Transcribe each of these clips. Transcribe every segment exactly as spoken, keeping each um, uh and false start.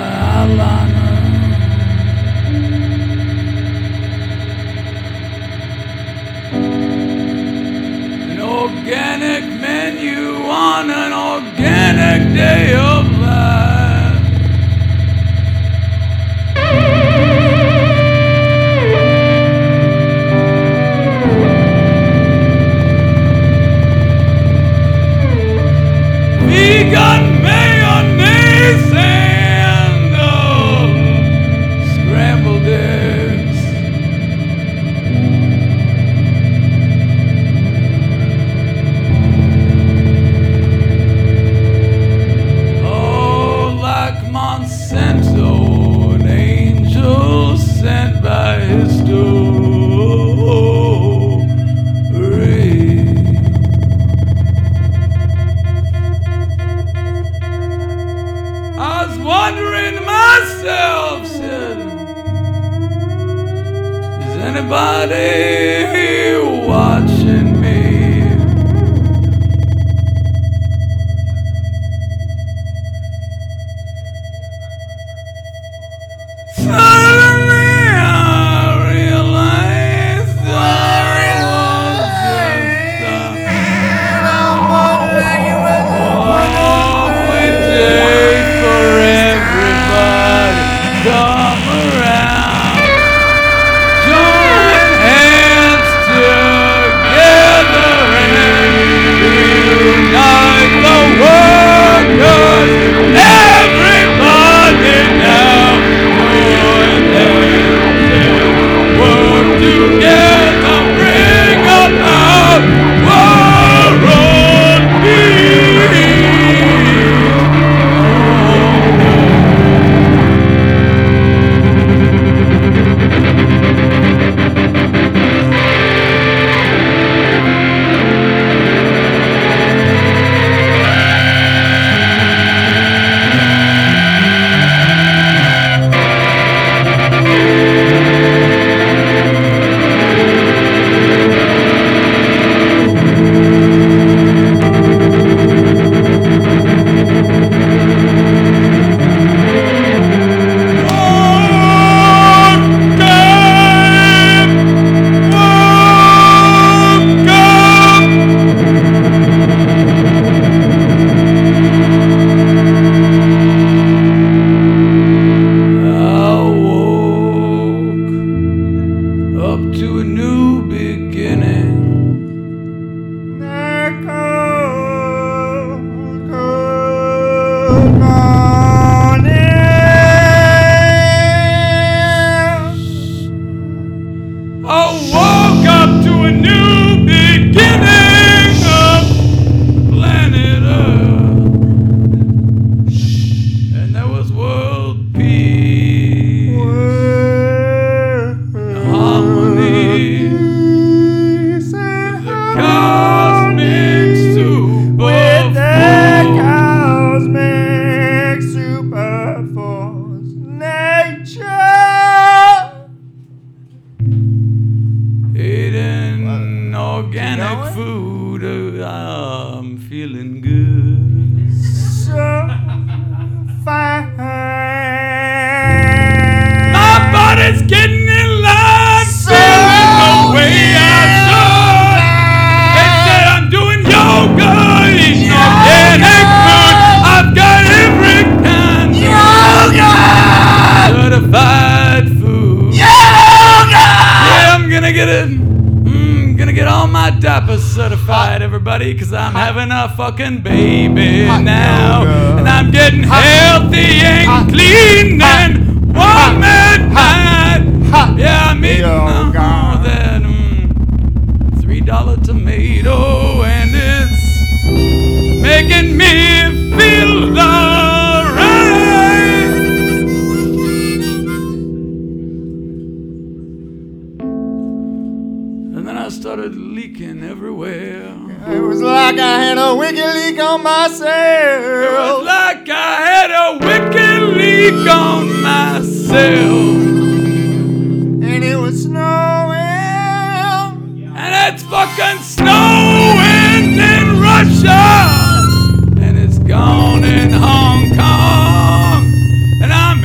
eyeliner. An organic menu on an organic day of life. Vegan mayonnaise and uh, scrambled eggs. Oh, like Monsanto, an angel sent by history. I was wondering to myself, said, is anybody watching me? Suddenly I realized I was just come around, join hands together and unite the world, 'cause everybody now join hands and work together, bring about world peace. To a new beginning. Cold, cold morning. I woke up to a new beginning of planet Earth, and there was world peace, harmony, Peace and cosmic super with the force. cosmic super force, nature. Eating organic going? food, uh, I'm feeling good. So fine. My body's getting in line, So feeling the way I should. They said I'm doing yoga, eating organic food. I've got every kind of Yoga! certified food. Yoga! Yeah, I'm gonna get it. Mm, gonna get all my diapers certified, everybody, cause I'm having a fucking baby Hot now. yoga. And I'm getting Hot- healthy and hot- clean hot- and warm at night. Hot Yeah, I'm eating yoga. all that mm, three dollar tomato, and it's making me feel alright. And then I started leaking everywhere. It was like I had a wicked leak on It myself. was like I had a wicked leak on myself. And it was snowing. And it's fucking snowing in Russia. And it's gone in Hong Kong. And I'm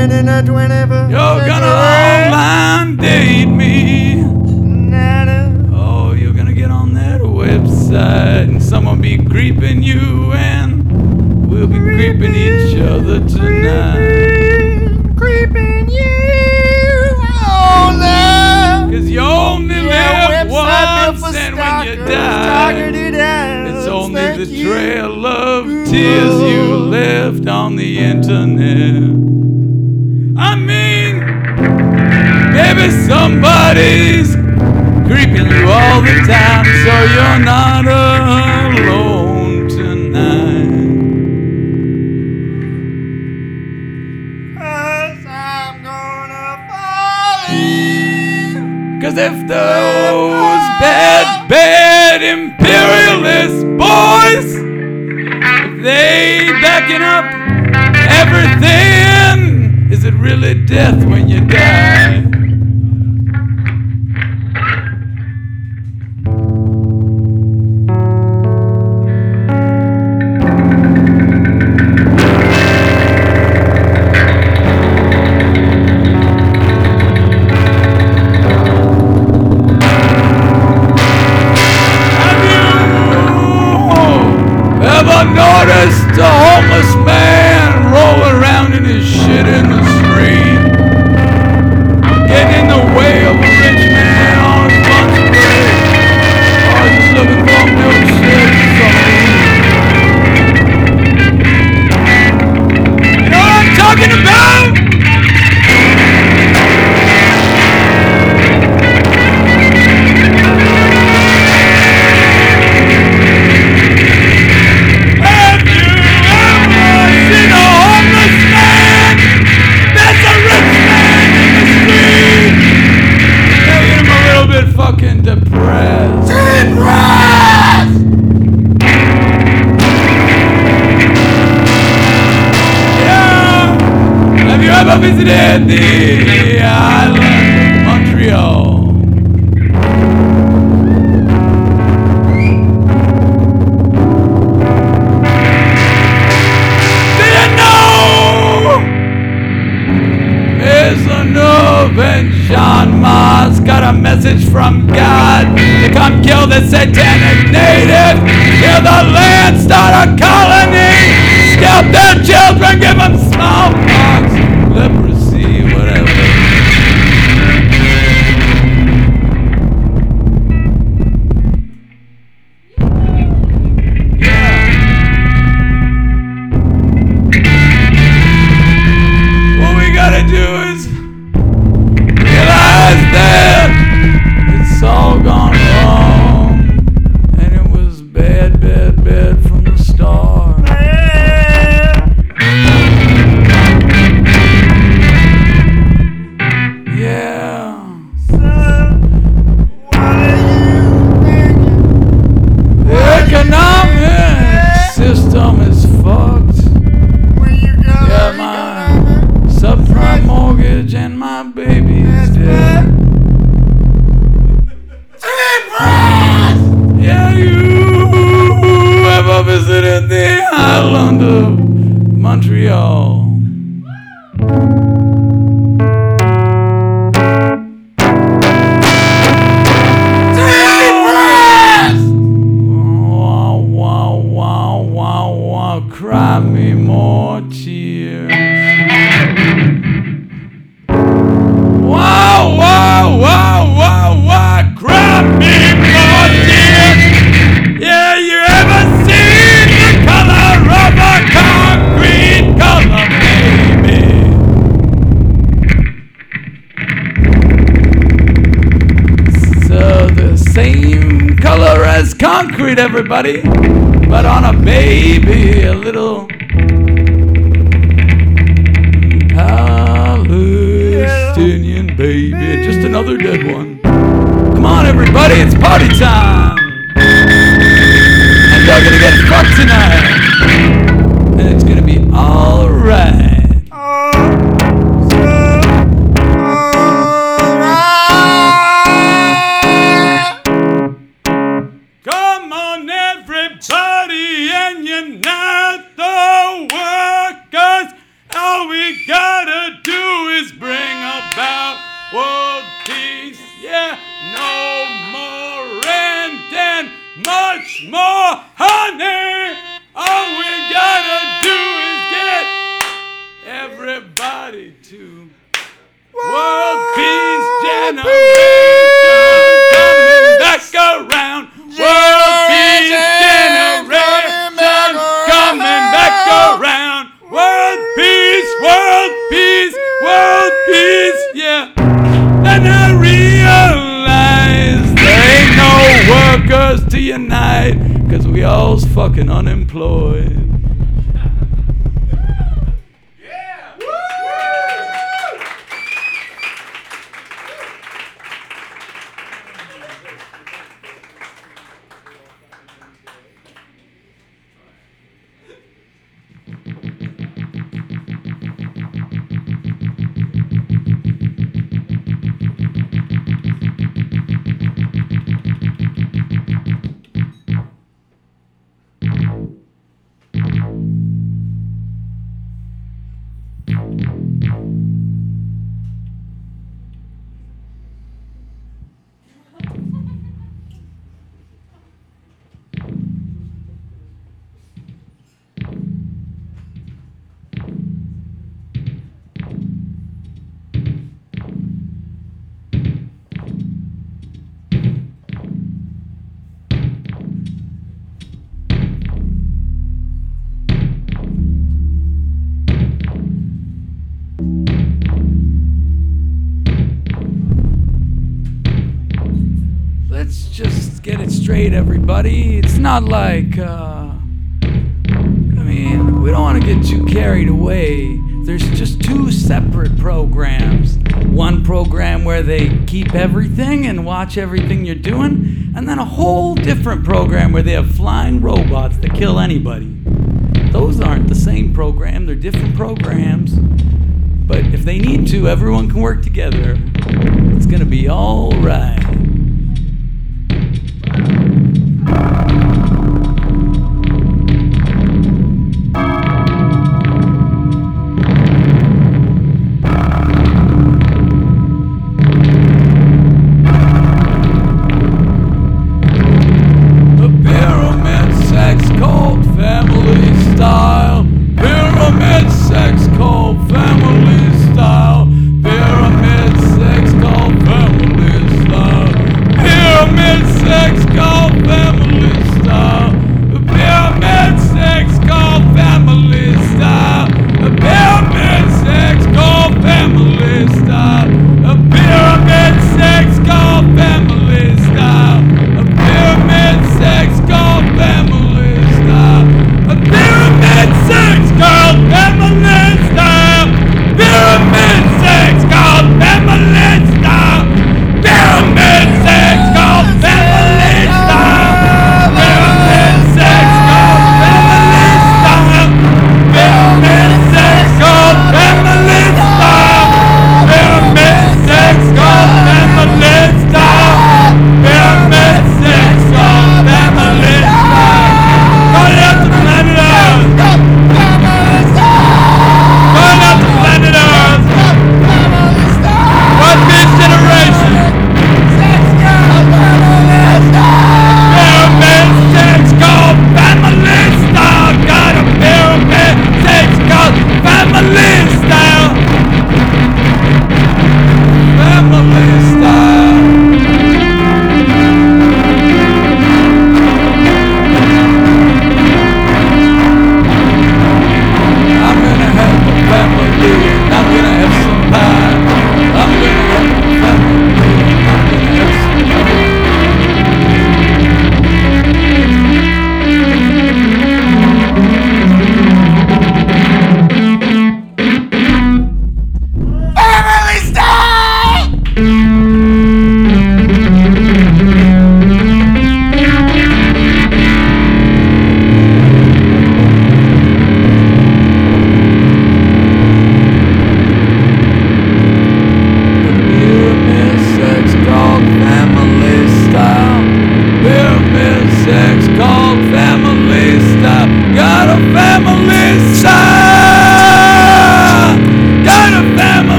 living in the twenty-first You're gonna online date me. Oh, you're gonna get on that website and someone be creeping you and we'll be creeping each other tonight. Creeping you all night. Cause you only Yeah, live website once built for and when you stalkers, die targeted ads. it's only Thank the you. trail of tears you left on the internet. I mean, maybe somebody's creeping you all the time, so you're not alone tonight. Cause I'm gonna fall in. Cause if those bad, bad imperialist boys, if they backing up everything, is it really death when you die? Ever noticed a homeless man roll around in his shit in the street? Getting in the way of a rich man on his lunch break? Or just looking for a milkshake or something? You know what I'm talking about? Fucking depressed. Depressed! Yeah. Have you ever visited the island of Montreal? Do you know? Maisonneuve and Jean Mars got a message from God to come kill the satanic native, kill the land, start a colony, scalp their children, give them smallpox, leprosy, whatever. Yeah. What we gotta do is realize that it's all gone wrong, and it was bad, bad, bad from the start. Yeah. So, what are you thinking? The economic system is fucked. When you go, Yeah, my subprime mortgage and my baby is dead. Yeah, you ever visited the island of Montreal? Wow, wow, wow, wow, wow, cry me more tears. Wow, wow, wow, wow, wow, cry me more tears. Yeah, you ever seen the color of a concrete color, baby? So the same color as concrete, everybody, but on a baby, a little Palestinian baby, just another dead one. Come on, everybody, it's party time, and you're gonna get fucked tonight, and it's gonna be all right. Come on, everybody, and unite the workers. All we gotta do world peace, yeah, no more rent and much more honey. All we gotta do is get everybody to world peace generation coming back around. World peace generation coming back around. World peace, world peace, world peace, yeah. And I realize there ain't no workers to unite, cause we all's fucking unemployed. Let's just get it straight, everybody. It's not like, uh, I mean, we don't want to get too carried away. There's just two separate programs. One program where they keep everything and watch everything you're doing, and then a whole different program where they have flying robots that kill anybody. Those aren't the same program, they're different programs. But if they need to, everyone can work together. It's gonna be all right. Family style, pyramid sex called family style.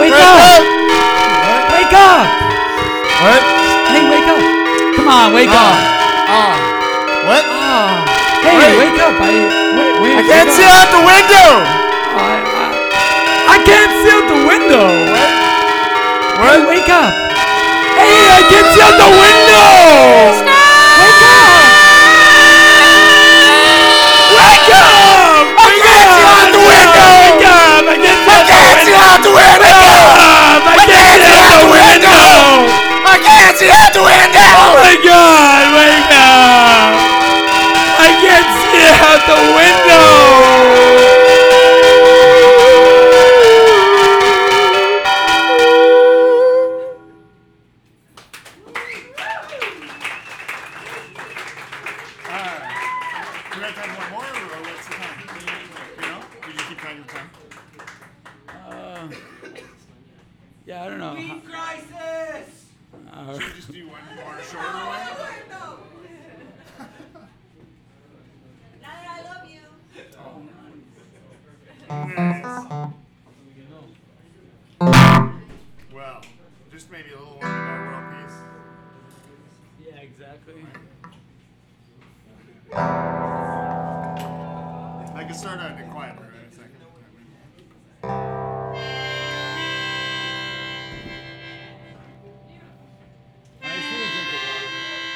wake Wake up! up! Wake up! What? Hey, wake up! Come on, wake Ah. up! Ah. What? Ah. Hey, Wait. wake up! I wait, wait. I can't see out the window! I, I, I can't see out the window. What? Hey, What? wake up! Hey, I can't see out the window! Wake up! Wake up! I can't see out the window! Wake up! I can't I can't see out the window! I can't see out the window! I can't see out the window! Oh my God! Wake up! I can't see out the window! Do we have time for one more, or what's the time? You know? We just keep track of the time. Uh, yeah, I don't know. Beef crisis! Uh, Should we just do one more shorter one? Now that I love you. Well, just maybe a little one about world peace. yeah, exactly. I can start out in quiet for a second. I see a drink of water.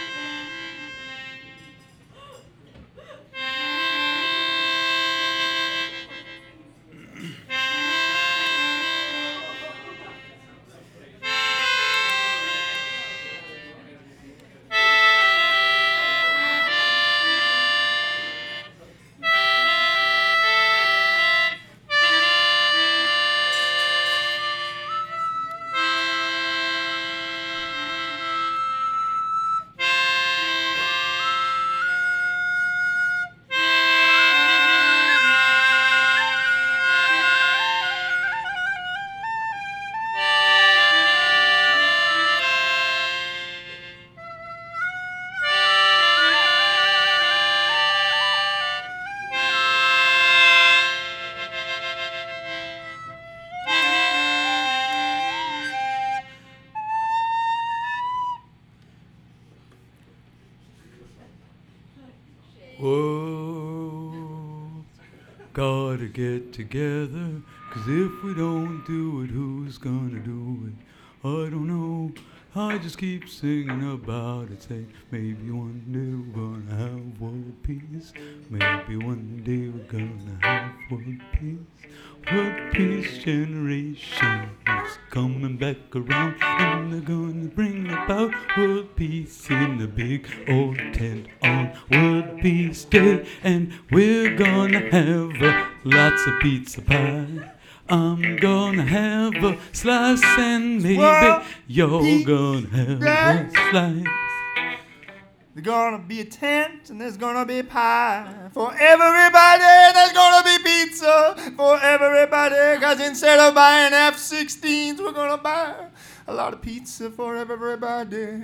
Whoa, gotta get together, 'cause if we don't do it, who's gonna do it? I don't know, I just keep singing about it, say maybe one day we're gonna have world peace, maybe one day we're gonna have world peace. World peace generation is coming back around, and they're gonna bring about world peace in the big old tent on World Peace Day, and we're gonna have uh, lots of pizza pie. I'm gonna have a slice, and maybe World you're Peace gonna have Day. a slice. There's gonna be a tent and there's gonna be pie for everybody. There's gonna be pizza for everybody. Cause instead of buying F sixteens, we're gonna buy a lot of pizza for everybody.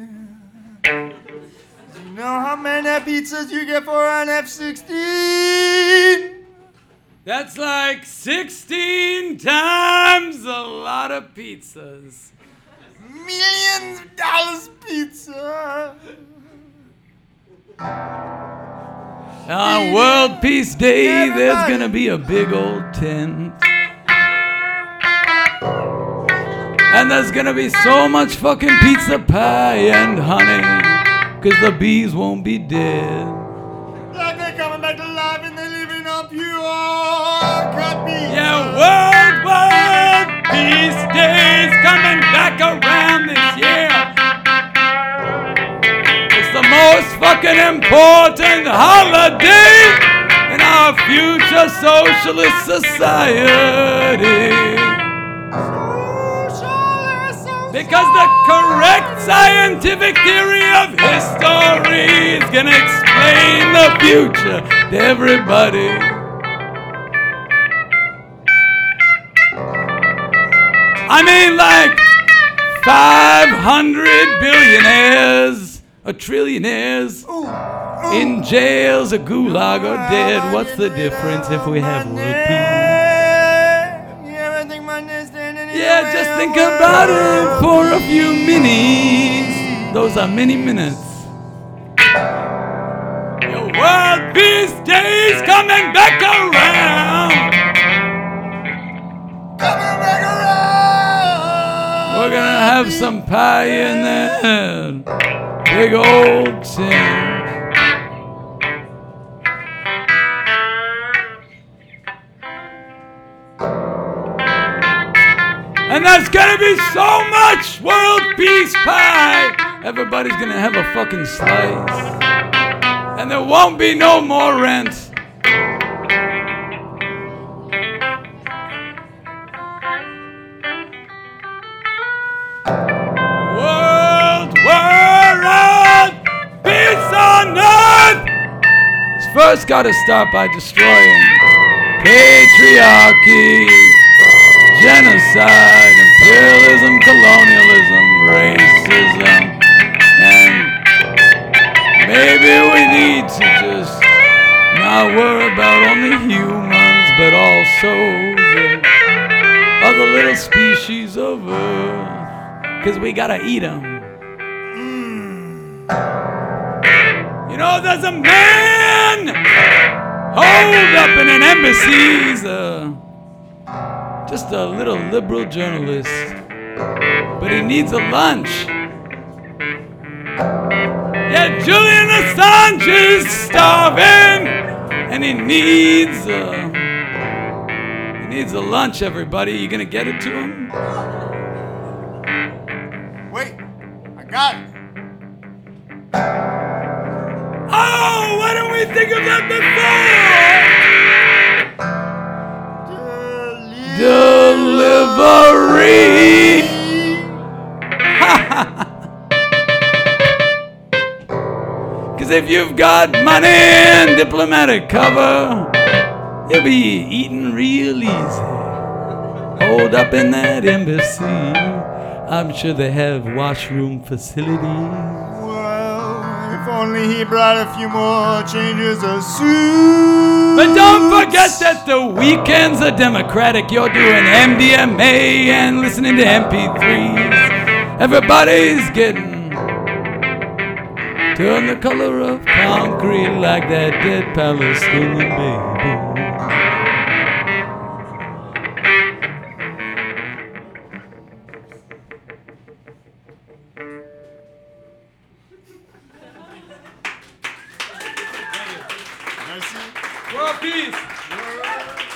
You know how many pizzas you get for an F sixteen? That's like sixteen times a lot of pizzas. Millions of dollars pizza. On World Peace Day, there's Everybody. gonna be a big old tent. And there's gonna be so much fucking pizza pie and honey, 'cause the bees won't be dead. Like they're coming back to life and they're living on pure cut beef. Yeah, World World Peace Day's coming back around this year. It's the most fucking important holiday in our future socialist society. Because the correct scientific theory of history is gonna explain the future to everybody. I mean, like five hundred billionaires, or trillionaires, in jails, a gulag, or dead. What's the difference if we have world peace? nothing but understanding is Yeah, the way just of think world. about it for a few minis. Those are mini minutes. Your world peace days coming back around. Coming back around. We're gonna have some pie in that big old tin. And there's gonna be so much world peace pie. Everybody's gonna have a fucking slice. And there won't be no more rent. World, world, peace on earth. It's first gotta start by destroying patriarchy, genocide, imperialism, colonialism, racism, and maybe we need to just not worry about only humans, but also the other little species of Earth, because we gotta eat them. Mm. You know, there's a man holed up in an embassy. He's a just a little liberal journalist, but he needs a lunch. Yeah, Julian Assange is starving, and he needs a he needs a lunch. Everybody, you gonna get it to him? Wait, I got it. Oh, why don't we think of that before? Delivery. Cause if you've got money and diplomatic cover, you'll be eating real easy. Hold up in that embassy. I'm sure they have washroom facilities. Well, if only he brought a few more changes of suits. But don't forget that the weekends are democratic. You're doing M D M A and listening to M P threes. Everybody's getting turn the color of concrete like that dead Palestinian baby. Merci. World peace.